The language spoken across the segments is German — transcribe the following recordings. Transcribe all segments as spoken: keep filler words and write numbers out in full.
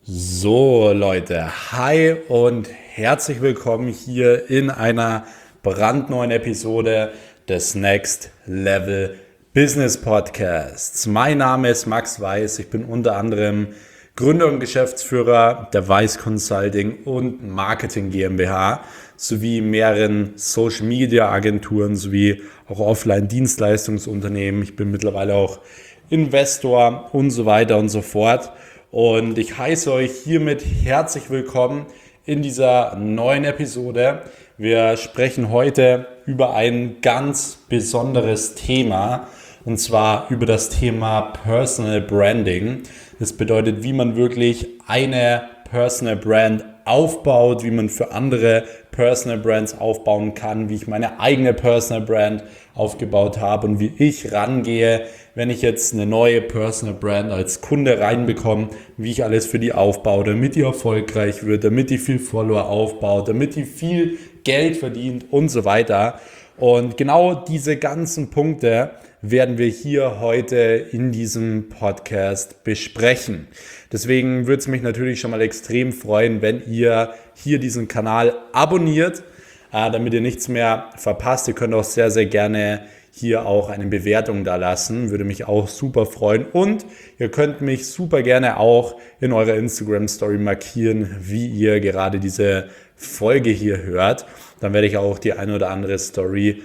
So Leute, hi und herzlich willkommen hier in einer brandneuen Episode des Next Level Business Podcasts. Mein Name ist Max Weiß, ich bin unter anderem Gründer und Geschäftsführer der Weiß Consulting und Marketing GmbH sowie mehreren Social Media Agenturen sowie auch Offline Dienstleistungsunternehmen. Ich bin mittlerweile auch Investor und so weiter und so fort. Und ich heiße euch hiermit herzlich willkommen in dieser neuen Episode. Wir sprechen heute über ein ganz besonderes Thema, und zwar über das Thema Personal Branding. Das bedeutet, wie man wirklich eine Personal Brand aufbaut, wie man für andere Personal Brands aufbauen kann, wie ich meine eigene Personal Brand aufgebaut habe und wie ich rangehe, wenn ich jetzt eine neue Personal Brand als Kunde reinbekomme, wie ich alles für die aufbaue, damit die erfolgreich wird, damit die viel Follower aufbaut, damit die viel Geld verdient und so weiter. Und genau diese ganzen Punkte werden wir hier heute in diesem Podcast besprechen. Deswegen würde es mich natürlich schon mal extrem freuen, wenn ihr hier diesen Kanal abonniert, äh, damit ihr nichts mehr verpasst. Ihr könnt auch sehr, sehr gerne hier auch eine Bewertung da lassen, würde mich auch super freuen. Und ihr könnt mich super gerne auch in eurer Instagram-Story markieren, wie ihr gerade diese Folge hier hört. Dann werde ich auch die eine oder andere Story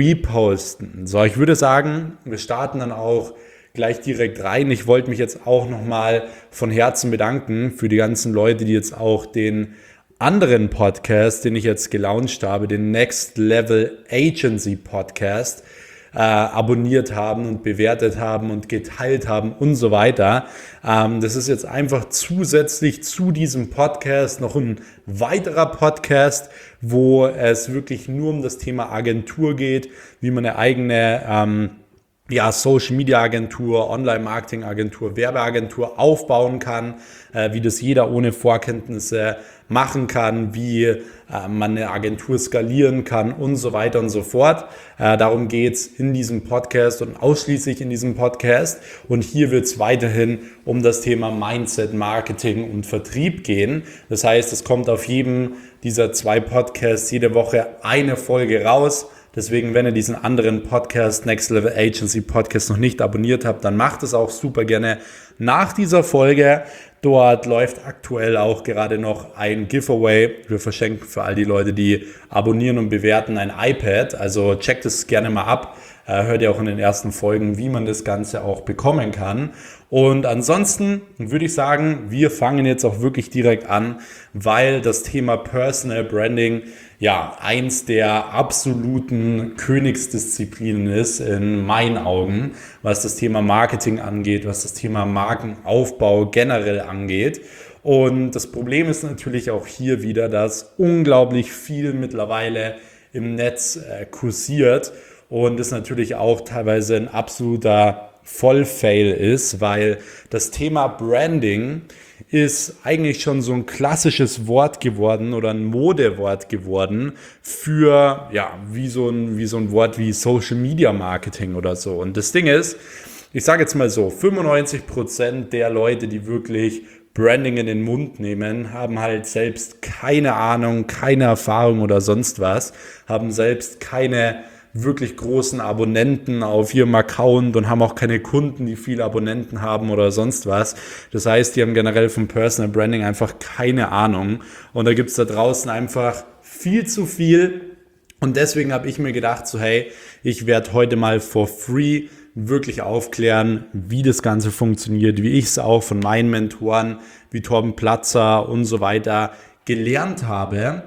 reposten. So, ich würde sagen, wir starten dann auch gleich direkt rein. Ich wollte mich jetzt auch nochmal von Herzen bedanken für die ganzen Leute, die jetzt auch den anderen Podcast, den ich jetzt gelauncht habe, den Next Level Agency Podcast, äh, abonniert haben und bewertet haben und geteilt haben und so weiter. Ähm, das ist jetzt einfach zusätzlich zu diesem Podcast noch ein weiterer Podcast, wo es wirklich nur um das Thema Agentur geht, wie man eine eigene ähm, ja, Social Media Agentur, Online Marketing Agentur, Werbeagentur aufbauen kann, äh, wie das jeder ohne Vorkenntnisse machen kann, wie äh, man eine Agentur skalieren kann und so weiter und so fort. Äh, darum geht's in diesem Podcast und ausschließlich in diesem Podcast. Und hier wird's weiterhin um das Thema Mindset, Marketing und Vertrieb gehen. Das heißt, es kommt auf jedem dieser zwei Podcasts jede Woche eine Folge raus. Deswegen, wenn ihr diesen anderen Podcast, Next Level Agency Podcast, noch nicht abonniert habt, dann macht es auch super gerne nach dieser Folge. Dort läuft aktuell auch gerade noch ein Giveaway. Wir verschenken für all die Leute, die abonnieren und bewerten, ein iPad. Also checkt es gerne mal ab. Hört ihr auch in den ersten Folgen, wie man das Ganze auch bekommen kann. Und ansonsten würde ich sagen, wir fangen jetzt auch wirklich direkt an, weil das Thema Personal Branding ja eins der absoluten Königsdisziplinen ist in meinen Augen, was das Thema Marketing angeht, was das Thema Markenaufbau generell angeht. Und das Problem ist natürlich auch hier wieder, dass unglaublich viel mittlerweile im Netz äh, kursiert und es natürlich auch teilweise ein absoluter Vollfail ist, weil das Thema Branding ist eigentlich schon so ein klassisches Wort geworden oder ein Modewort geworden für, ja, wie so ein, wie so ein Wort wie Social Media Marketing oder so. Und das Ding ist, ich sage jetzt mal so, fünfundneunzig Prozent der Leute, die wirklich Branding in den Mund nehmen, haben halt selbst keine Ahnung, keine Erfahrung oder sonst was, haben selbst keine wirklich großen Abonnenten auf ihrem Account und haben auch keine Kunden, die viele Abonnenten haben oder sonst was. Das heißt, die haben generell vom Personal Branding einfach keine Ahnung. Und da gibt es da draußen einfach viel zu viel. Und deswegen habe ich mir gedacht, so hey, ich werde heute mal for free wirklich aufklären, wie das Ganze funktioniert, wie ich es auch von meinen Mentoren wie Torben Platzer und so weiter gelernt habe.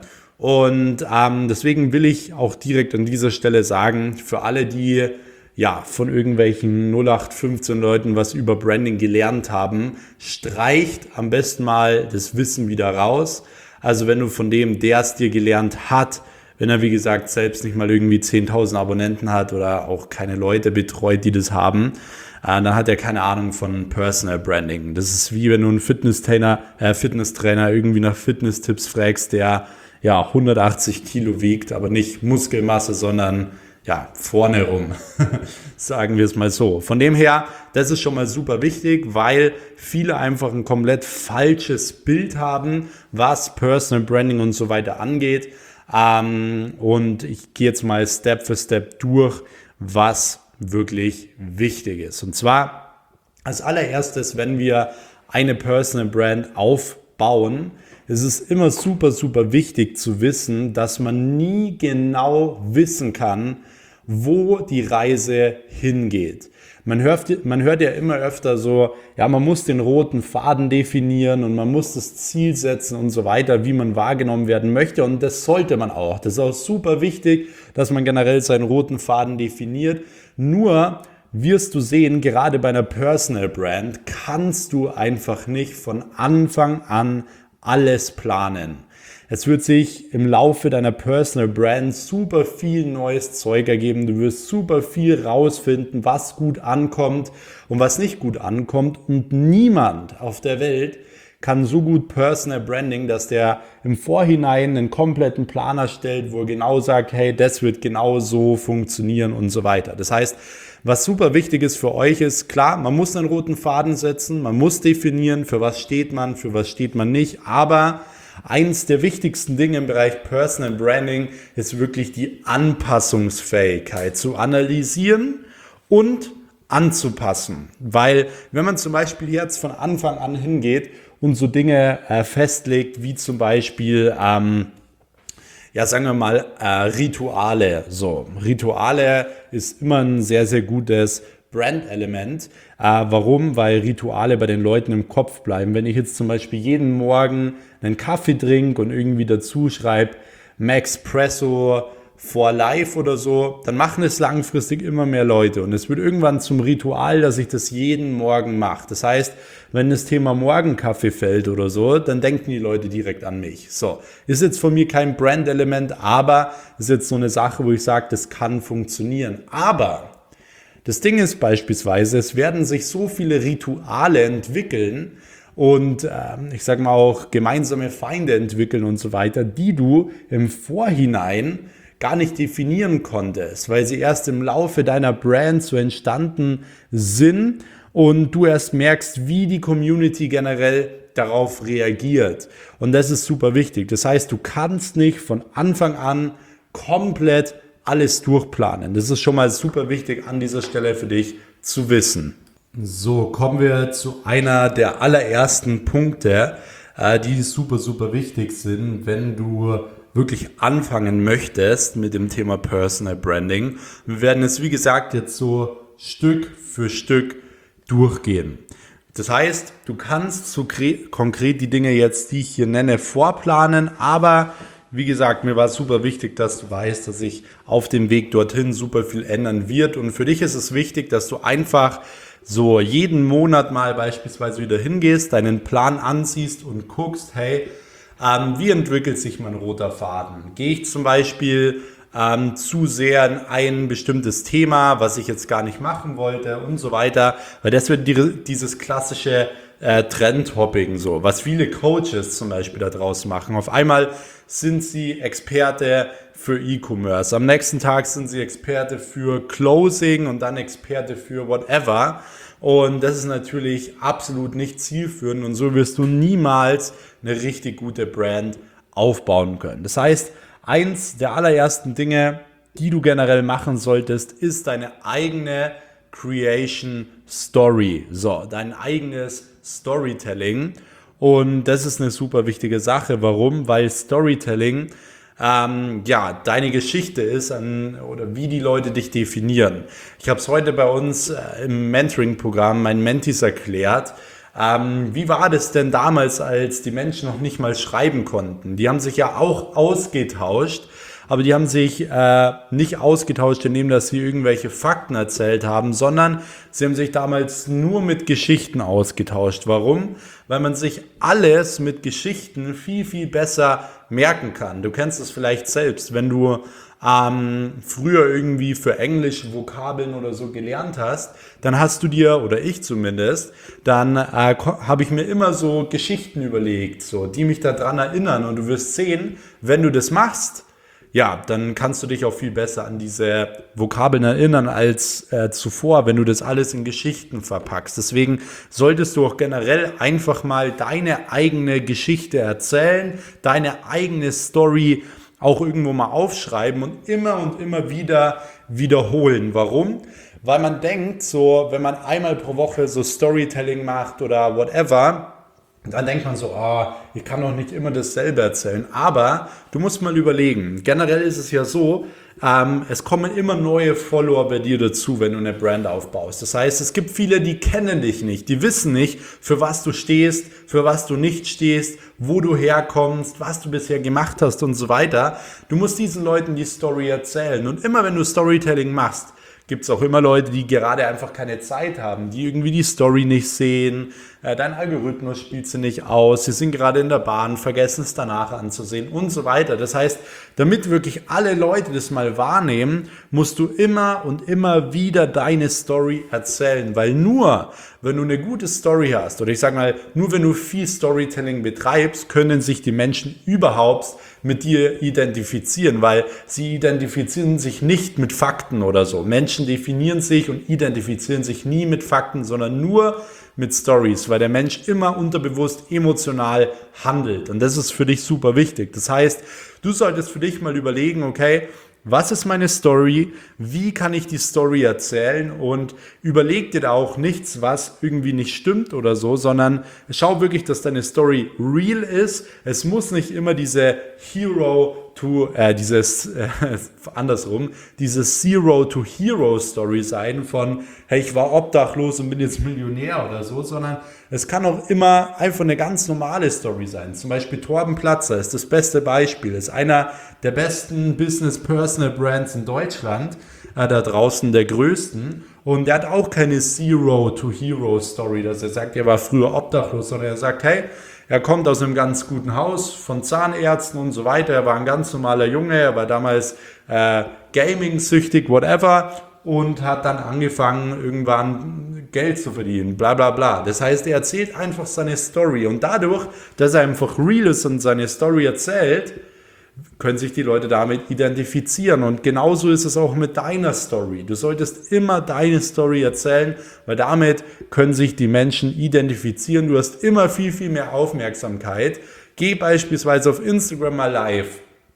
Und ähm, deswegen will ich auch direkt an dieser Stelle sagen, für alle, die ja von irgendwelchen null acht fünfzehn Leuten was über Branding gelernt haben, streicht am besten mal das Wissen wieder raus. Also wenn du von dem, der es dir gelernt hat, wenn er wie gesagt selbst nicht mal irgendwie zehntausend Abonnenten hat oder auch keine Leute betreut, die das haben, äh, dann hat er keine Ahnung von Personal Branding. Das ist wie wenn du einen Fitnesstrainer, äh, Fitnesstrainer irgendwie nach Fitness-Tipps fragst, der ja hundertachtzig Kilo wiegt, aber nicht Muskelmasse, sondern ja, vorne rum, sagen wir es mal so. Von dem her, das ist schon mal super wichtig, weil viele einfach ein komplett falsches Bild haben, was Personal Branding und so weiter angeht. Ähm, und ich gehe jetzt mal Step für Step durch, was wirklich wichtig ist. Und zwar als allererstes, wenn wir eine Personal Brand aufbauen, ist es immer super, super wichtig zu wissen, dass man nie genau wissen kann, wo die Reise hingeht. Man hört, man hört ja immer öfter so, ja, man muss den roten Faden definieren und man muss das Ziel setzen und so weiter, wie man wahrgenommen werden möchte. Und das sollte man auch. Das ist auch super wichtig, dass man generell seinen roten Faden definiert. Nur wirst du sehen, gerade bei einer Personal Brand kannst du einfach nicht von Anfang an alles planen. Es wird sich im Laufe deiner Personal Brand super viel neues Zeug ergeben. Du wirst super viel rausfinden, was gut ankommt und was nicht gut ankommt. Und niemand auf der Welt kann so gut Personal Branding, dass der im Vorhinein einen kompletten Plan erstellt, wo er genau sagt, hey, das wird genau so funktionieren und so weiter. Das heißt, was super wichtig ist für euch ist, klar, man muss einen roten Faden setzen, man muss definieren, für was steht man, für was steht man nicht, aber eins der wichtigsten Dinge im Bereich Personal Branding ist wirklich die Anpassungsfähigkeit zu analysieren und anzupassen. Weil wenn man zum Beispiel jetzt von Anfang an hingeht und so Dinge äh, festlegt, wie zum Beispiel, ähm, ja sagen wir mal, äh, Rituale. So, Rituale ist immer ein sehr, sehr gutes Brand-Element. Äh, warum? Weil Rituale bei den Leuten im Kopf bleiben. Wenn ich jetzt zum Beispiel jeden Morgen einen Kaffee trinke und irgendwie dazu schreibe, Maxpresso for life oder so, dann machen es langfristig immer mehr Leute und es wird irgendwann zum Ritual, dass ich das jeden Morgen mache. Das heißt, wenn das Thema Morgenkaffee fällt oder so, dann denken die Leute direkt an mich. So, ist jetzt von mir kein Brand-Element, aber ist jetzt so eine Sache, wo ich sage, das kann funktionieren. Aber das Ding ist beispielsweise, es werden sich so viele Rituale entwickeln und ähm, ich sage mal auch gemeinsame Feinde entwickeln und so weiter, die du im Vorhinein gar nicht definieren konntest, weil sie erst im Laufe deiner Brand so entstanden sind und du erst merkst, wie die Community generell darauf reagiert. Und das ist super wichtig. Das heißt, du kannst nicht von Anfang an komplett alles durchplanen. Das ist schon mal super wichtig an dieser Stelle für dich zu wissen. So, kommen wir zu einer der allerersten Punkte, die super, super wichtig sind, wenn du wirklich anfangen möchtest mit dem Thema Personal Branding. Wir werden es, wie gesagt, jetzt so Stück für Stück durchgehen. Das heißt, du kannst so konkret die Dinge jetzt, die ich hier nenne, vorplanen, aber wie gesagt, mir war es super wichtig, dass du weißt, dass sich auf dem Weg dorthin super viel ändern wird. Und für dich ist es wichtig, dass du einfach so jeden Monat mal beispielsweise wieder hingehst, deinen Plan anziehst und guckst, hey, ähm, wie entwickelt sich mein roter Faden? Gehe ich zum Beispiel ähm, zu sehr in ein bestimmtes Thema, was ich jetzt gar nicht machen wollte und so weiter, weil das wird die, dieses klassische äh, Trendhopping so, was viele Coaches zum Beispiel da draus machen. Auf einmal sind sie Experte für E-Commerce, am nächsten Tag sind sie Experte für Closing und dann Experte für whatever. Und das ist natürlich absolut nicht zielführend und so wirst du niemals eine richtig gute Brand aufbauen können. Das heißt, eins der allerersten Dinge, die du generell machen solltest, ist deine eigene Creation Story. So, dein eigenes Storytelling. Und das ist eine super wichtige Sache. Warum? Weil Storytelling ähm, ja deine Geschichte ist an, oder wie die Leute dich definieren. Ich habe es heute bei uns äh, im Mentoring-Programm meinen Mentees erklärt. Ähm, wie war das denn damals, als die Menschen noch nicht mal schreiben konnten? Die haben sich ja auch ausgetauscht, aber die haben sich äh, nicht ausgetauscht, indem dass sie irgendwelche Fakten erzählt haben, sondern sie haben sich damals nur mit Geschichten ausgetauscht. Warum? Weil man sich alles mit Geschichten viel, viel besser merken kann. Du kennst es vielleicht selbst, wenn du ähm, früher irgendwie für Englisch Vokabeln oder so gelernt hast, dann hast du dir, oder ich zumindest, dann äh, habe ich mir immer so Geschichten überlegt, so, die mich daran erinnern. Und du wirst sehen, wenn du das machst, ja, dann kannst du dich auch viel besser an diese Vokabeln erinnern als äh, zuvor, wenn du das alles in Geschichten verpackst. Deswegen solltest du auch generell einfach mal deine eigene Geschichte erzählen, deine eigene Story auch irgendwo mal aufschreiben und immer und immer wieder wiederholen. Warum? Weil man denkt, so, wenn man einmal pro Woche so Storytelling macht oder whatever, dann denkt man so, oh, ich kann doch nicht immer dasselbe erzählen. Aber du musst mal überlegen, generell ist es ja so, ähm, es kommen immer neue Follower bei dir dazu, wenn du eine Brand aufbaust. Das heißt, es gibt viele, die kennen dich nicht, die wissen nicht, für was du stehst, für was du nicht stehst, wo du herkommst, was du bisher gemacht hast und so weiter. Du musst diesen Leuten die Story erzählen. Und immer wenn du Storytelling machst, gibt es auch immer Leute, die gerade einfach keine Zeit haben, die irgendwie die Story nicht sehen, äh, dein Algorithmus spielt sie nicht aus, sie sind gerade in der Bahn, vergessen es danach anzusehen und so weiter. Das heißt, damit wirklich alle Leute das mal wahrnehmen, musst du immer und immer wieder deine Story erzählen, weil nur, wenn du eine gute Story hast, oder ich sage mal, nur wenn du viel Storytelling betreibst, können sich die Menschen überhaupt mit dir identifizieren, weil sie identifizieren sich nicht mit Fakten oder so. Menschen definieren sich und identifizieren sich nie mit Fakten, sondern nur mit Stories, weil der Mensch immer unterbewusst emotional handelt. Und das ist für dich super wichtig. Das heißt, du solltest für dich mal überlegen, okay, was ist meine Story? Wie kann ich die Story erzählen? Und überleg dir da auch nichts, was irgendwie nicht stimmt oder so, sondern schau wirklich, dass deine Story real ist. Es muss nicht immer diese Hero to, äh, dieses, äh, andersrum, diese Zero to Hero Story sein von, hey, ich war obdachlos und bin jetzt Millionär oder so, sondern es kann auch immer einfach eine ganz normale Story sein. Zum Beispiel Torben Platzer ist das beste Beispiel, ist einer der besten Business Personal Brands in Deutschland, äh, da draußen der größten. Und der hat auch keine Zero to Hero Story, dass er sagt, er war früher obdachlos, sondern er sagt, hey, er kommt aus einem ganz guten Haus von Zahnärzten und so weiter. Er war ein ganz normaler Junge, er war damals äh, Gaming-süchtig, whatever, und hat dann angefangen, irgendwann Geld zu verdienen, bla bla bla. Das heißt, er erzählt einfach seine Story. Und dadurch, dass er einfach real ist und seine Story erzählt, können sich die Leute damit identifizieren. Und genauso ist es auch mit deiner Story. Du solltest immer deine Story erzählen, weil damit können sich die Menschen identifizieren. Du hast immer viel, viel mehr Aufmerksamkeit. Geh beispielsweise auf Instagram mal live.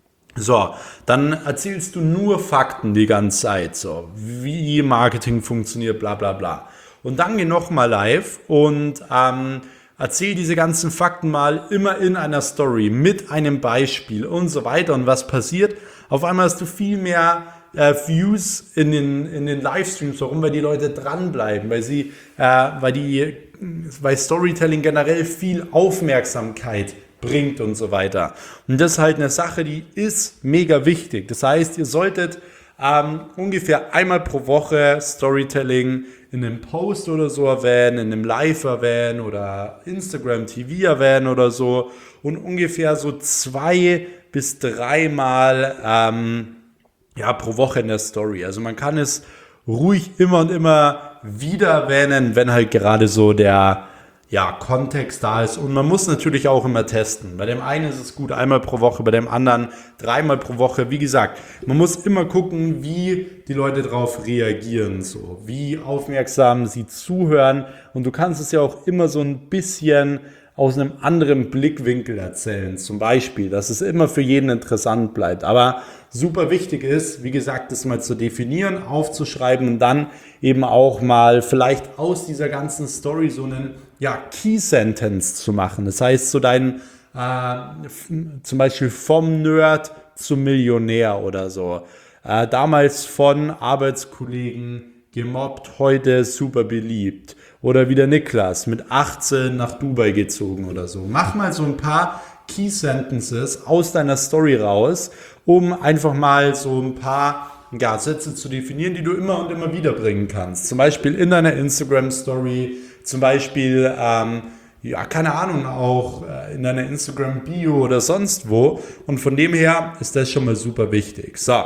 So, dann erzählst du nur Fakten die ganze Zeit, so wie Marketing funktioniert, bla bla bla. Und dann geh nochmal live und ähm, erzähl diese ganzen Fakten mal immer in einer Story mit einem Beispiel und so weiter. Und was passiert? Auf einmal hast du viel mehr äh, Views in den, in den Livestreams, warum? Weil die Leute dranbleiben, weil sie, äh, weil die, weil Storytelling generell viel Aufmerksamkeit bringt und so weiter. Und das ist halt eine Sache, die ist mega wichtig. Das heißt, ihr solltet ähm, ungefähr einmal pro Woche Storytelling in einem Post oder so erwähnen, in einem Live erwähnen oder Instagram T V erwähnen oder so und ungefähr so zwei bis dreimal ähm, ja, pro Woche in der Story. Also man kann es ruhig immer und immer wieder erwähnen, wenn halt gerade so der ja, Kontext da ist. Und man muss natürlich auch immer testen. Bei dem einen ist es gut einmal pro Woche, bei dem anderen dreimal pro Woche. Wie gesagt, man muss immer gucken, wie die Leute darauf reagieren, so wie aufmerksam sie zuhören. Und du kannst es ja auch immer so ein bisschen aus einem anderen Blickwinkel erzählen. Zum Beispiel, dass es immer für jeden interessant bleibt. Aber super wichtig ist, wie gesagt, das mal zu definieren, aufzuschreiben und dann eben auch mal vielleicht aus dieser ganzen Story so einen ja, Key Sentence zu machen. Das heißt, so dein äh, zum Beispiel vom Nerd zum Millionär oder so. Äh, damals von Arbeitskollegen gemobbt, heute super beliebt. Oder wie der Niklas mit achtzehn nach Dubai gezogen oder so. Mach mal so ein paar Key Sentences aus deiner Story raus, um einfach mal so ein paar ja, Sätze zu definieren, die du immer und immer wieder bringen kannst. Zum Beispiel in deiner Instagram-Story, zum Beispiel, ähm, ja, keine Ahnung, auch äh, in deiner Instagram-Bio oder sonst wo. Und von dem her ist das schon mal super wichtig. So,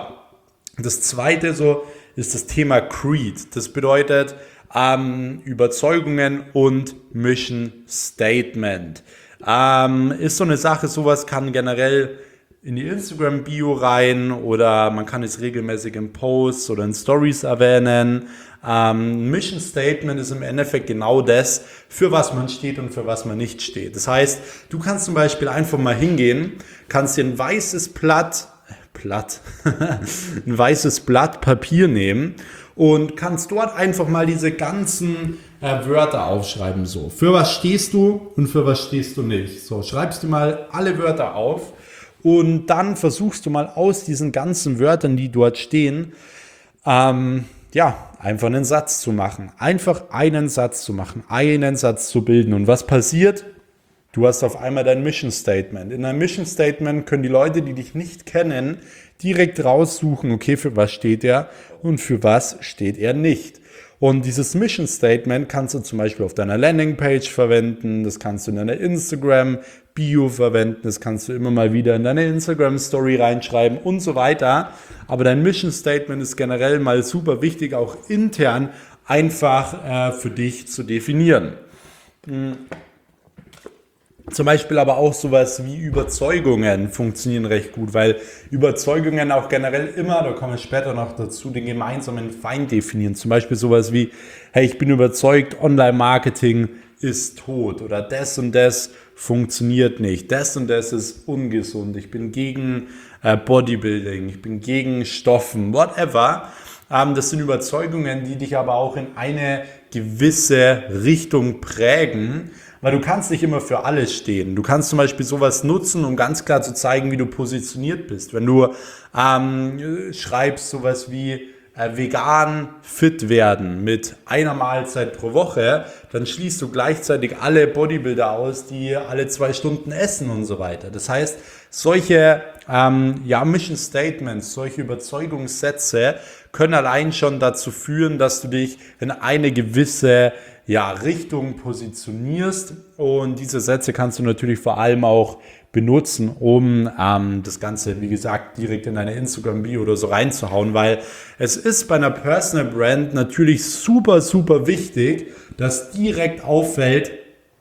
das zweite so ist das Thema Creed. Das bedeutet ähm, Überzeugungen und Mission Statement. Ähm, ist so eine Sache, sowas kann generell in die Instagram-Bio rein oder man kann es regelmäßig in Posts oder in Stories erwähnen. Ähm, Mission Statement ist im Endeffekt genau das, für was man steht und für was man nicht steht. Das heißt, du kannst zum Beispiel einfach mal hingehen, kannst dir ein weißes Blatt, Blatt, ein weißes Blatt Papier nehmen und kannst dort einfach mal diese ganzen äh, Wörter aufschreiben. So, für was stehst du und für was stehst du nicht. So, schreibst du mal alle Wörter auf und dann versuchst du mal aus diesen ganzen Wörtern, die dort stehen, ähm, ja, einfach einen Satz zu machen. Einfach einen Satz zu machen, einen Satz zu bilden. Und was passiert? Du hast auf einmal dein Mission Statement. In deinem Mission Statement können die Leute, die dich nicht kennen, direkt raussuchen, okay, für was steht er und für was steht er nicht. Und dieses Mission Statement kannst du zum Beispiel auf deiner Landingpage verwenden, das kannst du in deiner Instagram-Bio verwenden, das kannst du immer mal wieder in deine Instagram-Story reinschreiben und so weiter. Aber dein Mission Statement ist generell mal super wichtig, auch intern einfach äh, für dich zu definieren. Hm. Zum Beispiel aber auch sowas wie Überzeugungen funktionieren recht gut, weil Überzeugungen auch generell immer, da komme ich später noch dazu, den gemeinsamen Feind definieren. Zum Beispiel sowas wie, hey, ich bin überzeugt, Online-Marketing ist tot oder das und das funktioniert nicht, das und das ist ungesund, ich bin gegen äh, Bodybuilding, ich bin gegen Stoffen, whatever. Ähm, das sind Überzeugungen, die dich aber auch in eine gewisse Richtung prägen, weil du kannst nicht immer für alles stehen. Du kannst zum Beispiel sowas nutzen, um ganz klar zu zeigen, wie du positioniert bist. Wenn du ähm, schreibst sowas wie äh, vegan fit werden mit einer Mahlzeit pro Woche, dann schließt du gleichzeitig alle Bodybuilder aus, die alle zwei Stunden essen und so weiter. Das heißt, solche ähm, ja, Mission Statements, solche Überzeugungssätze können allein schon dazu führen, dass du dich in eine gewisse ja, Richtung positionierst, und diese Sätze kannst du natürlich vor allem auch benutzen, um ähm, das Ganze, wie gesagt, direkt in deine Instagram-Bio oder so reinzuhauen, weil es ist bei einer Personal Brand natürlich super, super wichtig, dass direkt auffällt,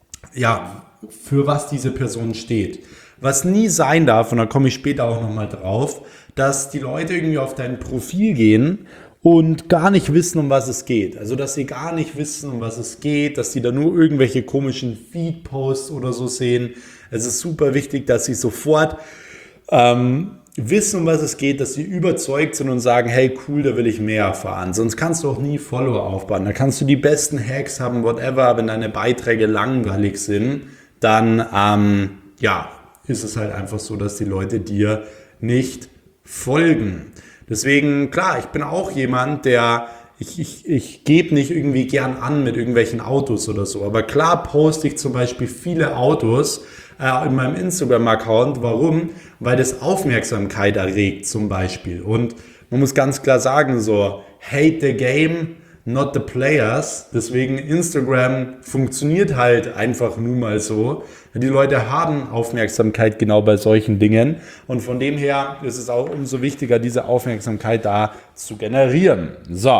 ja, für was diese Person steht. Was nie sein darf, und da komme ich später auch nochmal drauf, dass die Leute irgendwie auf dein Profil gehen und gar nicht wissen, um was es geht. Also, dass sie gar nicht wissen, um was es geht, dass sie da nur irgendwelche komischen Feed-Posts oder so sehen. Es ist super wichtig, dass sie sofort ähm, wissen, um was es geht, dass sie überzeugt sind und sagen, hey, cool, da will ich mehr erfahren. Sonst kannst du auch nie Follower aufbauen. Da kannst du die besten Hacks haben, whatever, wenn deine Beiträge langweilig sind, dann, ähm, ja, ist es halt einfach so, dass die Leute dir nicht folgen. Deswegen, klar, ich bin auch jemand, der, ich, ich, ich gebe nicht irgendwie gern an mit irgendwelchen Autos oder so, aber klar poste ich zum Beispiel viele Autos äh, in meinem Instagram-Account. Warum? Weil das Aufmerksamkeit erregt zum Beispiel. Und man muss ganz klar sagen, so, hate the game, not the players. Deswegen Instagram funktioniert halt einfach nun mal so. Die Leute haben Aufmerksamkeit genau bei solchen Dingen. Und von dem her ist es auch umso wichtiger, diese Aufmerksamkeit da zu generieren. So.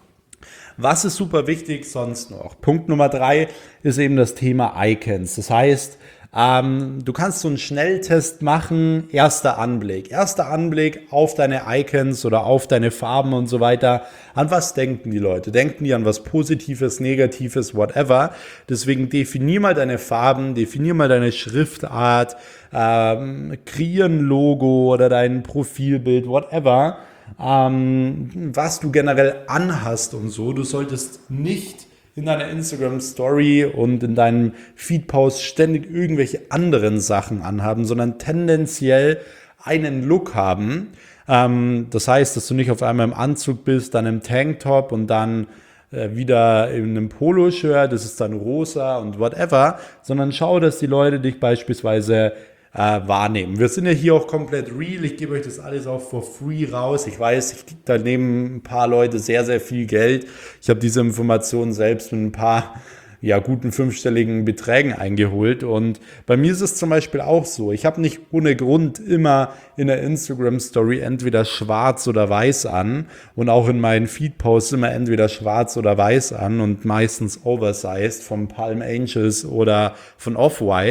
Was ist super wichtig sonst noch? Punkt Nummer drei ist eben das Thema Icons. Das heißt, Ähm, du kannst so einen Schnelltest machen, erster Anblick. Erster Anblick auf deine Icons oder auf deine Farben und so weiter. An was denken die Leute? Denken die an was Positives, Negatives, whatever? Deswegen definier mal deine Farben, definier mal deine Schriftart, ähm, kreier ein Logo oder dein Profilbild, whatever. Ähm, was du generell anhast und so. Du solltest nicht in deiner Instagram-Story und in deinem Feed-Post ständig irgendwelche anderen Sachen anhaben, sondern tendenziell einen Look haben. Ähm, das heißt, dass du nicht auf einmal im Anzug bist, dann im Tanktop und dann äh, wieder in einem Poloshirt, das ist dann rosa und whatever, sondern schau, dass die Leute dich beispielsweise Äh, wahrnehmen. Wir sind ja hier auch komplett real. Ich gebe euch das alles auch for free raus. Ich weiß, ich kriege da neben ein paar Leute sehr, sehr viel Geld. Ich habe diese Informationen selbst mit ein paar ja, guten fünfstelligen Beträgen eingeholt. Und bei mir ist es zum Beispiel auch so. Ich habe nicht ohne Grund immer in der Instagram-Story entweder schwarz oder weiß an und auch in meinen Feed-Posts immer entweder schwarz oder weiß an und meistens oversized von Palm Angels oder von Off-White.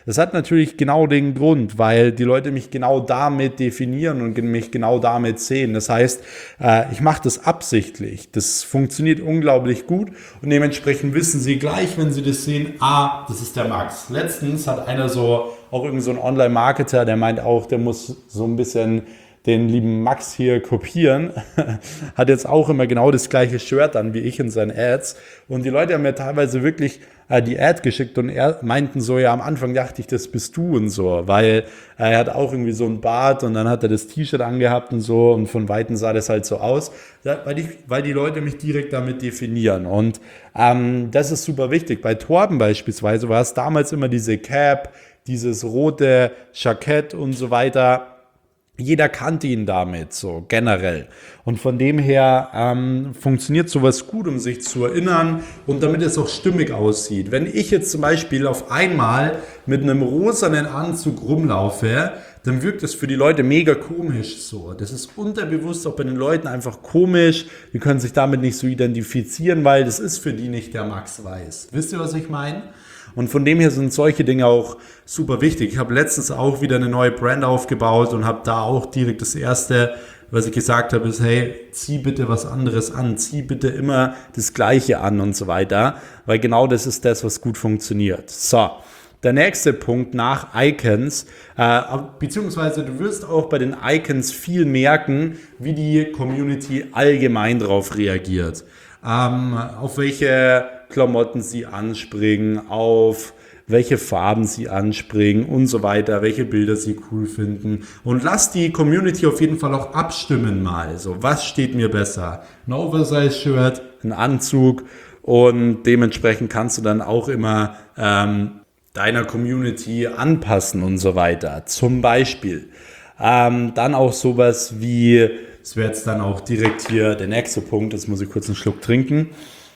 Das hat natürlich genau den Grund, weil die Leute mich genau damit definieren und mich genau damit sehen. Das heißt, äh, ich mache das absichtlich. Das funktioniert unglaublich gut und dementsprechend wissen sie gleich, wenn sie das sehen, ah, das ist der Max. Letztens hat einer so, auch irgend so ein Online-Marketer, der meint auch, der muss so ein bisschen den lieben Max hier kopieren, hat jetzt auch immer genau das gleiche Shirt an wie ich in seinen Ads. Und die Leute haben mir teilweise wirklich äh, die Ad geschickt und er meinten so, ja, am Anfang dachte ich, das bist du und so, weil äh, er hat auch irgendwie so einen Bart und dann hat er das T-Shirt angehabt und so und von Weitem sah das halt so aus, weil die, weil die Leute mich direkt damit definieren. Und ähm, das ist super wichtig. Bei Torben beispielsweise war es damals immer diese Cap, dieses rote Jackett und so weiter. Jeder kannte ihn damit, so generell. Und von dem her ähm, funktioniert sowas gut, um sich zu erinnern und damit es auch stimmig aussieht. Wenn ich jetzt zum Beispiel auf einmal mit einem rosanen Anzug rumlaufe, dann wirkt es für die Leute mega komisch so. Das ist unterbewusst auch bei den Leuten einfach komisch. Die können sich damit nicht so identifizieren, weil das ist für die nicht der Max Weiß. Wisst ihr, was ich meine? Und von dem her sind solche Dinge auch super wichtig. Ich habe letztens auch wieder eine neue Brand aufgebaut und habe da auch direkt das Erste, was ich gesagt habe, ist, hey, zieh bitte was anderes an, zieh bitte immer das Gleiche an und so weiter, weil genau das ist das, was gut funktioniert. So, der nächste Punkt nach Icons, äh, beziehungsweise du wirst auch bei den Icons viel merken, wie die Community allgemein darauf reagiert. Ähm, auf welche Klamotten sie anspringen, auf welche Farben sie anspringen und so weiter, welche Bilder sie cool finden. Und lass die Community auf jeden Fall auch abstimmen mal. So, was steht mir besser? Ein Oversize-Shirt, ein Anzug und dementsprechend kannst du dann auch immer ähm, deiner Community anpassen und so weiter. Zum Beispiel ähm, dann auch sowas wie, das wäre jetzt dann auch direkt hier der nächste Punkt, jetzt muss ich kurz einen Schluck trinken.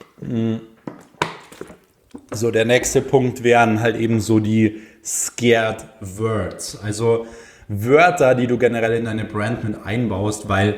So, der nächste Punkt wären halt eben so die Scared Words. Also Wörter, die du generell in deine Brand mit einbaust, weil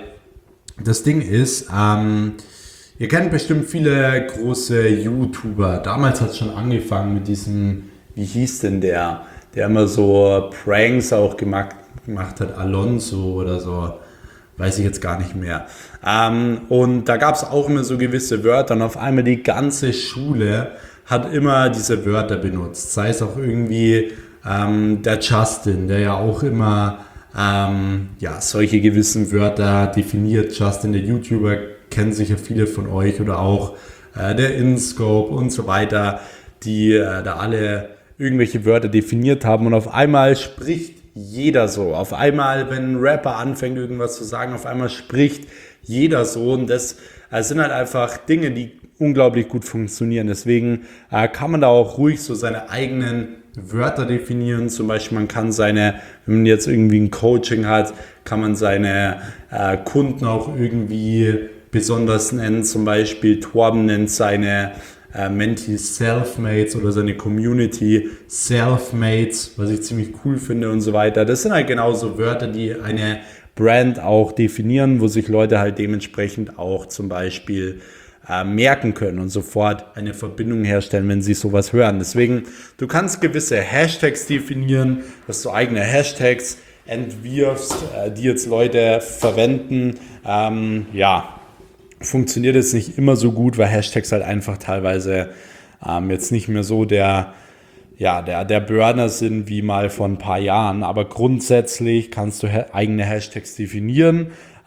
das Ding ist, ähm, ihr kennt bestimmt viele große YouTuber. Damals hat es schon angefangen mit diesem, wie hieß denn der, der immer so Pranks auch gemacht, gemacht hat, Alonso oder so. Weiß ich jetzt gar nicht mehr. Ähm, und da gab es auch immer so gewisse Wörter und auf einmal die ganze Schule hat immer diese Wörter benutzt. Sei es auch irgendwie ähm, der Justin, der ja auch immer ähm, ja, solche gewissen Wörter definiert. Justin, der YouTuber, kennen sicher viele von euch oder auch äh, der InScope und so weiter, die äh, da alle irgendwelche Wörter definiert haben und auf einmal spricht jeder so. Auf einmal, wenn ein Rapper anfängt, irgendwas zu sagen, auf einmal spricht jeder so. Und das, das sind halt einfach Dinge, die unglaublich gut funktionieren. Deswegen äh, kann man da auch ruhig so seine eigenen Wörter definieren. Zum Beispiel, man kann seine, wenn man jetzt irgendwie ein Coaching hat, kann man seine äh, Kunden auch irgendwie besonders nennen. Zum Beispiel Torben nennt seine Äh, Mentees Selfmates oder seine Community Selfmates, was ich ziemlich cool finde und so weiter. Das sind halt genauso Wörter, die eine Brand auch definieren, wo sich Leute halt dementsprechend auch zum Beispiel äh, merken können und sofort eine Verbindung herstellen, wenn sie sowas hören. Deswegen, du kannst gewisse Hashtags definieren, dass du eigene Hashtags entwirfst, äh, die jetzt Leute verwenden. Ähm, ja, funktioniert es nicht immer so gut, weil Hashtags halt einfach teilweise ähm, jetzt nicht mehr so der, ja, der, der Burner sind wie mal vor ein paar Jahren. Aber grundsätzlich kannst du ha- eigene Hashtags definieren.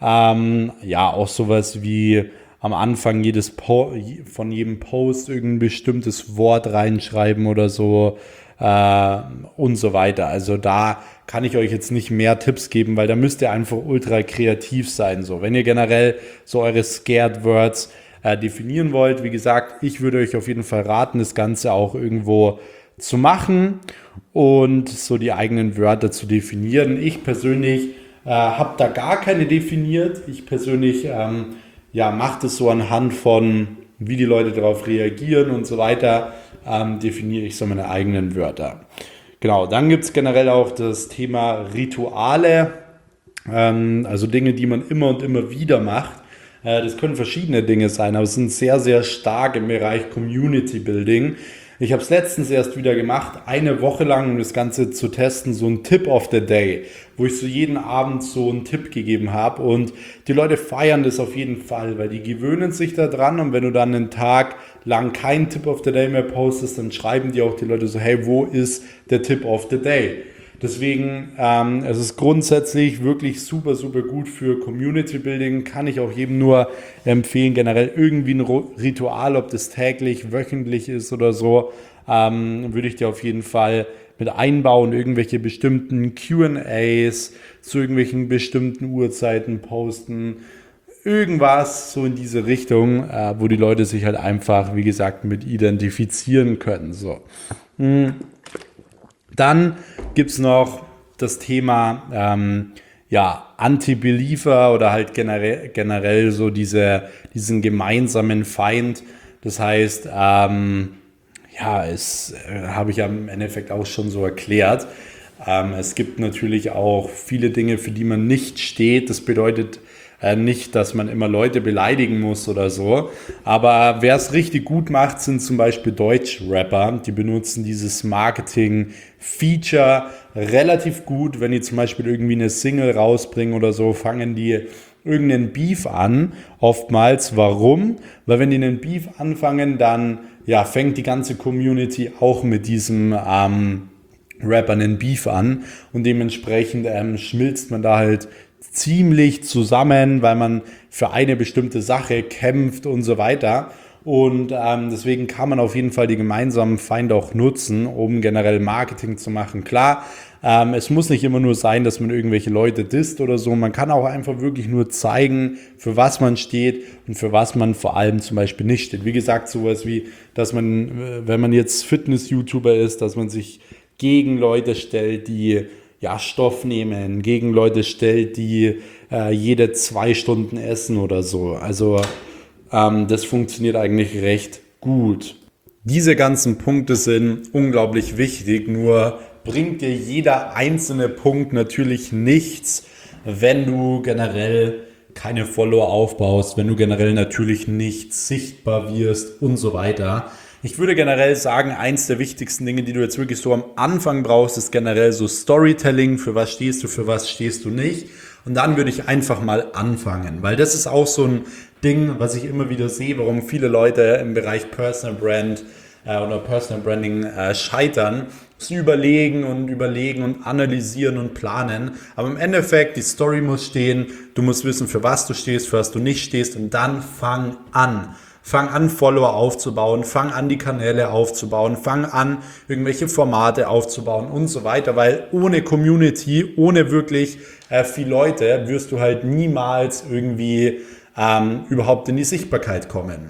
Ähm, ja, auch sowas wie am Anfang jedes po- von jedem Post irgendein bestimmtes Wort reinschreiben oder so äh, und so weiter. Also da kann ich euch jetzt nicht mehr Tipps geben, weil da müsst ihr einfach ultra kreativ sein. So, wenn ihr generell so eure Scared Words äh, definieren wollt, wie gesagt, ich würde euch auf jeden Fall raten, das Ganze auch irgendwo zu machen und so die eigenen Wörter zu definieren. Ich persönlich äh, habe da gar keine definiert. Ich persönlich ähm, ja, mache das so anhand von, wie die Leute darauf reagieren und so weiter, ähm, definiere ich so meine eigenen Wörter. Genau, dann gibt es generell auch das Thema Rituale, ähm, also Dinge, die man immer und immer wieder macht. Äh, das können verschiedene Dinge sein, aber es sind sehr, sehr stark im Bereich Community Building. Ich habe es letztens erst wieder gemacht, eine Woche lang, um das Ganze zu testen, so ein Tip of the Day, wo ich so jeden Abend so einen Tipp gegeben habe und die Leute feiern das auf jeden Fall, weil die gewöhnen sich da dran und wenn du dann einen Tag lang keinen Tip of the Day mehr postest, dann schreiben die auch die Leute so, hey, wo ist der Tip of the Day? Deswegen, ähm, es ist grundsätzlich wirklich super, super gut für Community Building. Kann ich auch jedem nur empfehlen, generell irgendwie ein Ritual, ob das täglich, wöchentlich ist oder so, ähm, würde ich dir auf jeden Fall mit einbauen. Irgendwelche bestimmten Q and A's zu irgendwelchen bestimmten Uhrzeiten posten. Irgendwas so in diese Richtung, äh, wo die Leute sich halt einfach, wie gesagt, mit identifizieren können. So. Hm. Dann gibt es noch das Thema ähm, ja, Anti-Believer oder halt generell, generell so diese, diesen gemeinsamen Feind. Das heißt, ähm, ja, es äh, habe ich ja im Endeffekt auch schon so erklärt. Ähm, es gibt natürlich auch viele Dinge, für die man nicht steht. Das bedeutet äh, nicht, dass man immer Leute beleidigen muss oder so. Aber wer es richtig gut macht, sind zum Beispiel Deutsch-Rapper. Die benutzen dieses Marketing-Feature relativ gut. Wenn die zum Beispiel irgendwie eine Single rausbringen oder so, fangen die irgendeinen Beef an. Oftmals. Warum? Weil wenn die einen Beef anfangen, dann ja, fängt die ganze Community auch mit diesem ähm, Rapper einen Beef an. Und dementsprechend ähm, schmilzt man da halt ziemlich zusammen, weil man für eine bestimmte Sache kämpft und so weiter. Und ähm, deswegen kann man auf jeden Fall die gemeinsamen Feinde auch nutzen, um generell Marketing zu machen. Klar, ähm, es muss nicht immer nur sein, dass man irgendwelche Leute disst oder so. Man kann auch einfach wirklich nur zeigen, für was man steht und für was man vor allem zum Beispiel nicht steht. Wie gesagt, sowas wie, dass man, wenn man jetzt Fitness-YouTuber ist, dass man sich gegen Leute stellt, die ja, Stoff nehmen, gegen Leute stellt, die äh, jede zwei Stunden essen oder so. Also ähm, das funktioniert eigentlich recht gut. Diese ganzen Punkte sind unglaublich wichtig, nur bringt dir jeder einzelne Punkt natürlich nichts, wenn du generell keine Follower aufbaust, wenn du generell natürlich nicht sichtbar wirst und so weiter. Ich würde generell sagen, eins der wichtigsten Dinge, die du jetzt wirklich so am Anfang brauchst, ist generell so Storytelling. Für was stehst du, für was stehst du nicht? Und dann würde ich einfach mal anfangen, weil das ist auch so ein Ding, was ich immer wieder sehe, warum viele Leute im Bereich Personal Brand äh, oder Personal Branding äh, scheitern. Sie überlegen und überlegen und analysieren und planen. Aber im Endeffekt, die Story muss stehen. Du musst wissen, für was du stehst, für was du nicht stehst. Und dann fang an. Fang an, Follower aufzubauen, fang an, die Kanäle aufzubauen, fang an, irgendwelche Formate aufzubauen und so weiter, weil ohne Community, ohne wirklich äh, viele Leute wirst du halt niemals irgendwie ähm, überhaupt in die Sichtbarkeit kommen.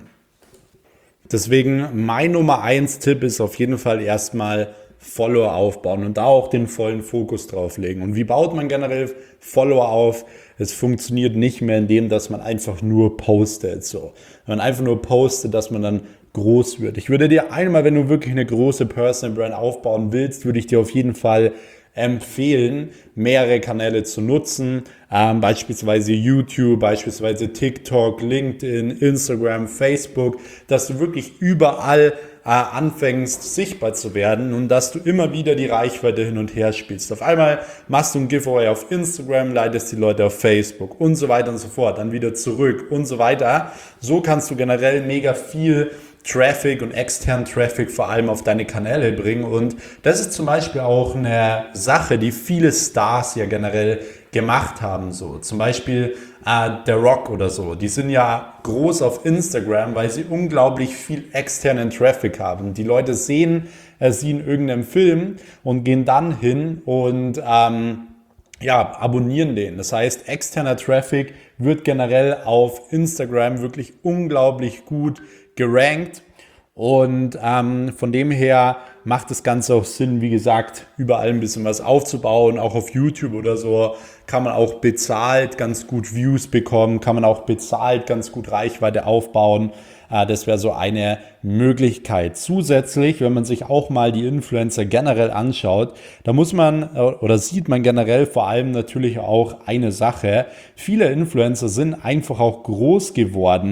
Deswegen mein Nummer eins Tipp ist auf jeden Fall erstmal Follower aufbauen und da auch den vollen Fokus drauf legen. Und wie baut man generell Follower auf? Es funktioniert nicht mehr indem, dass man einfach nur postet. So. Wenn man einfach nur postet, dass man dann groß wird. Ich würde dir einmal, wenn du wirklich eine große Personal Brand aufbauen willst, würde ich dir auf jeden Fall empfehlen, mehrere Kanäle zu nutzen, ähm, beispielsweise YouTube, beispielsweise TikTok, LinkedIn, Instagram, Facebook, dass du wirklich überall äh, anfängst sichtbar zu werden und dass du immer wieder die Reichweite hin und her spielst. Auf einmal machst du ein Giveaway auf Instagram, leitest die Leute auf Facebook und so weiter und so fort, dann wieder zurück und so weiter. So kannst du generell mega viel Traffic und externen Traffic vor allem auf deine Kanäle bringen und das ist zum Beispiel auch eine Sache, die viele Stars ja generell gemacht haben, so zum Beispiel äh, The Rock oder so, die sind ja groß auf Instagram, weil sie unglaublich viel externen Traffic haben. Die Leute sehen äh, sie in irgendeinem Film und gehen dann hin und ähm, ja, abonnieren den. Das heißt, externer Traffic wird generell auf Instagram wirklich unglaublich gut gerankt und ähm, von dem her macht das Ganze auch Sinn, wie gesagt, überall ein bisschen was aufzubauen, auch auf YouTube oder so kann man auch bezahlt ganz gut Views bekommen, kann man auch bezahlt ganz gut Reichweite aufbauen. Äh, das wäre so eine Möglichkeit. Zusätzlich, wenn man sich auch mal die Influencer generell anschaut, da muss man oder sieht man generell vor allem natürlich auch eine Sache. Viele Influencer sind einfach auch groß geworden,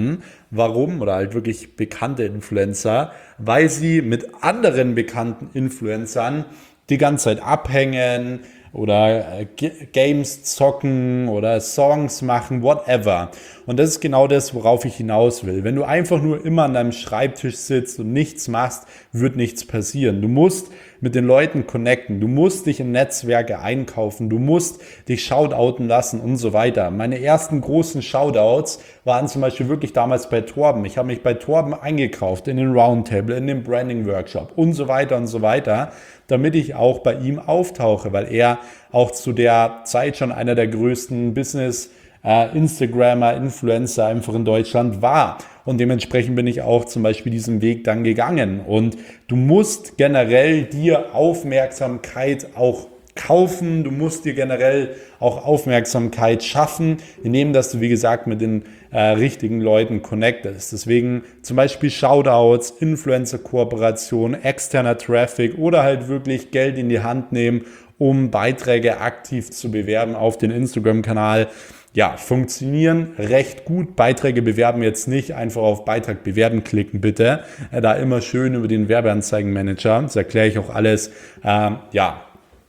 Warum? Oder halt wirklich bekannte Influencer, weil sie mit anderen bekannten Influencern die ganze Zeit abhängen oder äh, G- Games zocken oder Songs machen, whatever. Und das ist genau das, worauf ich hinaus will. Wenn du einfach nur immer an deinem Schreibtisch sitzt und nichts machst, wird nichts passieren. Du musst mit den Leuten connecten, du musst dich in Netzwerke einkaufen, du musst dich shoutouten lassen und so weiter. Meine ersten großen Shoutouts waren zum Beispiel wirklich damals bei Torben. Ich habe mich bei Torben eingekauft, in den Roundtable, in den Branding Workshop und so weiter und so weiter, damit ich auch bei ihm auftauche, weil er auch zu der Zeit schon einer der größten Business äh, Instagrammer, Influencer einfach in Deutschland war. Und dementsprechend bin ich auch zum Beispiel diesen Weg dann gegangen. Und du musst generell dir Aufmerksamkeit auch kaufen, du musst dir generell auch Aufmerksamkeit schaffen, indem dass du, wie gesagt, mit den äh, richtigen Leuten connectest. Deswegen zum Beispiel Shoutouts, Influencer-Kooperation, externer Traffic oder halt wirklich Geld in die Hand nehmen, um Beiträge aktiv zu bewerben auf den Instagram-Kanal. Ja, funktionieren recht gut. Beiträge bewerben jetzt nicht, einfach auf Beitrag bewerben klicken bitte. Äh, da immer schön über den Werbeanzeigenmanager. Das erkläre ich auch alles, ähm, ja,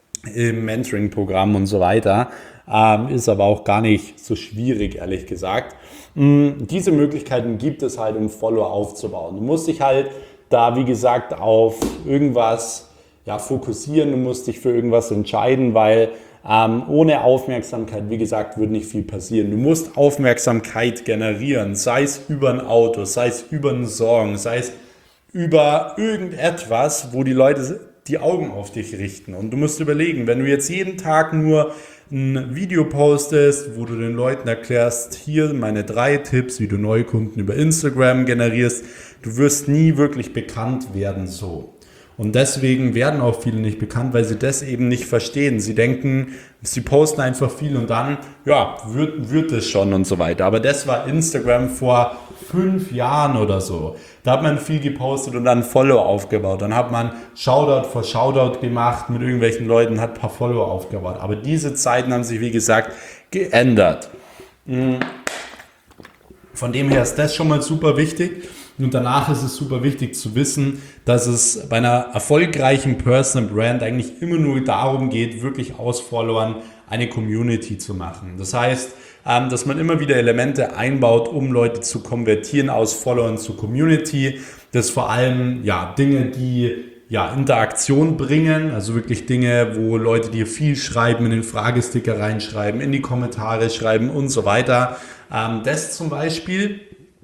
im Mentoring-Programm und so weiter. Ähm, ist aber auch gar nicht so schwierig, ehrlich gesagt. Mhm, diese Möglichkeiten gibt es halt, um Follower aufzubauen. Du musst dich halt da, wie gesagt, auf irgendwas ja, fokussieren. Du musst dich für irgendwas entscheiden, weil ähm, ohne Aufmerksamkeit, wie gesagt, wird nicht viel passieren. Du musst Aufmerksamkeit generieren, sei es über ein Auto, sei es über einen Song, sei es über irgendetwas, wo die Leute die Augen auf dich richten. Und du musst überlegen, wenn du jetzt jeden Tag nur ein Video postest, wo du den Leuten erklärst, hier meine drei Tipps, wie du Neukunden über Instagram generierst, du wirst nie wirklich bekannt werden so. Und deswegen werden auch viele nicht bekannt, weil sie das eben nicht verstehen. Sie denken, sie posten einfach viel und dann, ja, wird, wird es schon und so weiter. Aber das war Instagram vor fünf Jahren oder so. Da hat man viel gepostet und dann Follow aufgebaut. Dann hat man Shoutout vor Shoutout gemacht mit irgendwelchen Leuten, hat ein paar Follower aufgebaut. Aber diese Zeiten haben sich, wie gesagt, geändert. Von dem her ist das schon mal super wichtig. Und danach ist es super wichtig zu wissen, dass es bei einer erfolgreichen Personal Brand eigentlich immer nur darum geht, wirklich aus Followern eine Community zu machen. Das heißt, dass man immer wieder Elemente einbaut, um Leute zu konvertieren aus Followern zu Community. Das vor allem ja Dinge, die ja, Interaktion bringen, also wirklich Dinge, wo Leute dir viel schreiben, in den Fragesticker reinschreiben, in die Kommentare schreiben und so weiter. Das zum Beispiel.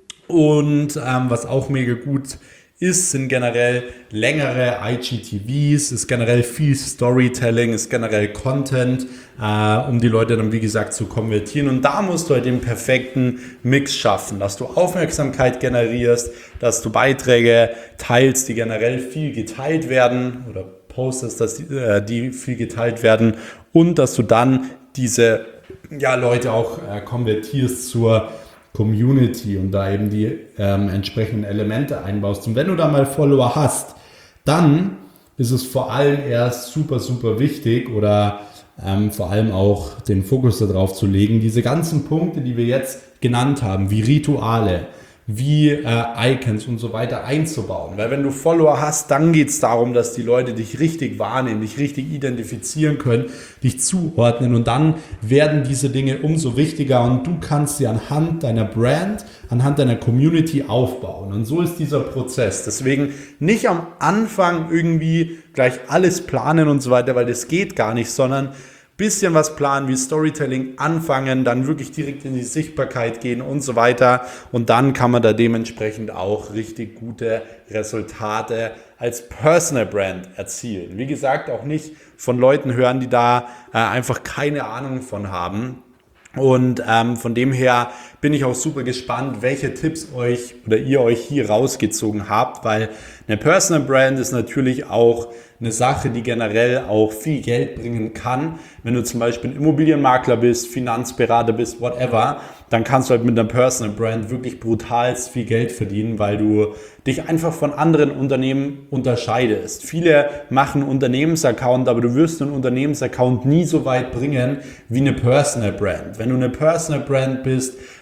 Und ähm, was auch mega gut ist, sind generell längere I G T Vs, ist generell viel Storytelling, ist generell Content, äh, um die Leute dann, wie gesagt, zu konvertieren. Und da musst du halt den perfekten Mix schaffen, dass du Aufmerksamkeit generierst, dass du Beiträge teilst, die generell viel geteilt werden oder postest, dass die, äh, die viel geteilt werden und dass du dann diese ja, Leute auch äh, konvertierst zur Community und da eben die ähm, entsprechenden Elemente einbaust. Und wenn du da mal Follower hast, dann ist es vor allem erst super, super wichtig oder ähm, vor allem auch den Fokus darauf zu legen, diese ganzen Punkte, die wir jetzt genannt haben, wie Rituale, wie äh, Icons und so weiter einzubauen. Weil wenn du Follower hast, dann geht es darum, dass die Leute dich richtig wahrnehmen, dich richtig identifizieren können, dich zuordnen und dann werden diese Dinge umso wichtiger und du kannst sie anhand deiner Brand, anhand deiner Community aufbauen. Und so ist dieser Prozess. Deswegen nicht am Anfang irgendwie gleich alles planen und so weiter, weil das geht gar nicht, sondern bisschen was planen, wie Storytelling anfangen, dann wirklich direkt in die Sichtbarkeit gehen und so weiter. Und dann kann man da dementsprechend auch richtig gute Resultate als Personal Brand erzielen. Wie gesagt, auch nicht von Leuten hören, die da äh, einfach keine Ahnung von haben. Und ähm, von dem her bin ich auch super gespannt, welche Tipps euch oder ihr euch hier rausgezogen habt, weil eine Personal Brand ist natürlich auch eine Sache, die generell auch viel Geld bringen kann. Wenn du zum Beispiel ein Immobilienmakler bist, Finanzberater bist, whatever, dann kannst du halt mit einer Personal Brand wirklich brutal viel Geld verdienen, weil du dich einfach von anderen Unternehmen unterscheidest. Viele machen einen Unternehmensaccount, aber du wirst einen Unternehmensaccount nie so weit bringen wie eine Personal Brand. Wenn du eine Personal Brand bist,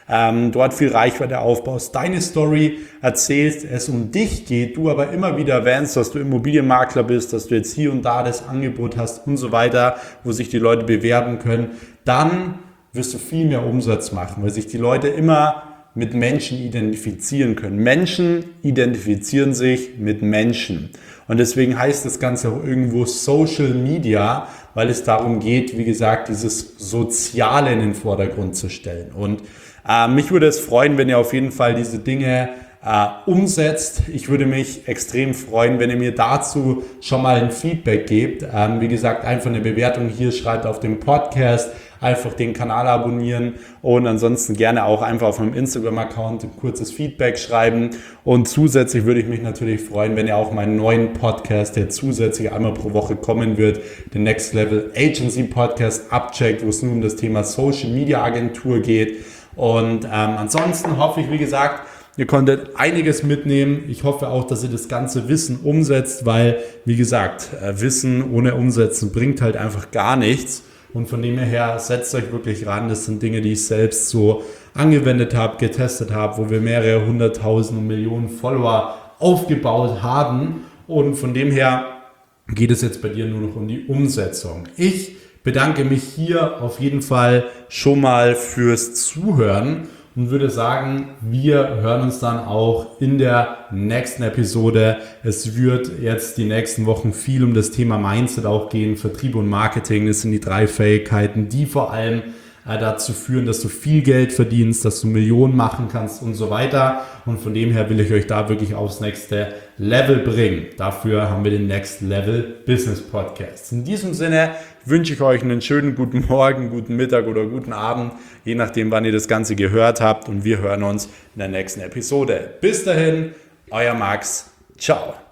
ähm, dort viel Reichweite aufbaust, deine Story erzählst, es um dich geht, du aber immer wieder erwähnst, dass du Immobilienmakler bist, dass du jetzt hier und da das Angebot hast und so weiter, wo sich die Leute bewerben können, dann wirst du viel mehr Umsatz machen, weil sich die Leute immer mit Menschen identifizieren können. Menschen identifizieren sich mit Menschen. Und deswegen heißt das Ganze auch irgendwo Social Media, weil es darum geht, wie gesagt, dieses Soziale in den Vordergrund zu stellen. Und äh, mich würde es freuen, wenn ihr auf jeden Fall diese Dinge äh, umsetzt. Ich würde mich extrem freuen, wenn ihr mir dazu schon mal ein Feedback gebt. Ähm, wie gesagt, einfach eine Bewertung hier schreibt auf dem Podcast, einfach den Kanal abonnieren und ansonsten gerne auch einfach auf meinem Instagram-Account ein kurzes Feedback schreiben. Und zusätzlich würde ich mich natürlich freuen, wenn ihr auch meinen neuen Podcast, der zusätzlich einmal pro Woche kommen wird, den Next Level Agency Podcast, abcheckt, wo es nur um das Thema Social Media Agentur geht. Und ähm, ansonsten hoffe ich, wie gesagt, ihr konntet einiges mitnehmen. Ich hoffe auch, dass ihr das ganze Wissen umsetzt, weil, wie gesagt, Wissen ohne Umsetzen bringt halt einfach gar nichts. Und von dem her setzt euch wirklich ran. Das sind Dinge, die ich selbst so angewendet habe, getestet habe, wo wir mehrere hunderttausend und Millionen Follower aufgebaut haben. Und von dem her geht es jetzt bei dir nur noch um die Umsetzung. Ich bedanke mich hier auf jeden Fall schon mal fürs Zuhören und würde sagen, wir hören uns dann auch in der nächsten Episode. Es wird jetzt die nächsten Wochen viel um das Thema Mindset auch gehen, Vertrieb und Marketing. Das sind die drei Fähigkeiten, die vor allem äh, dazu führen, dass du viel Geld verdienst, dass du Millionen machen kannst und so weiter. Und von dem her will ich euch da wirklich aufs nächste Level bringen. Dafür haben wir den Next Level Business Podcast. In diesem Sinne wünsche ich euch einen schönen guten Morgen, guten Mittag oder guten Abend, je nachdem, wann ihr das Ganze gehört habt. Und wir hören uns in der nächsten Episode. Bis dahin, euer Max. Ciao.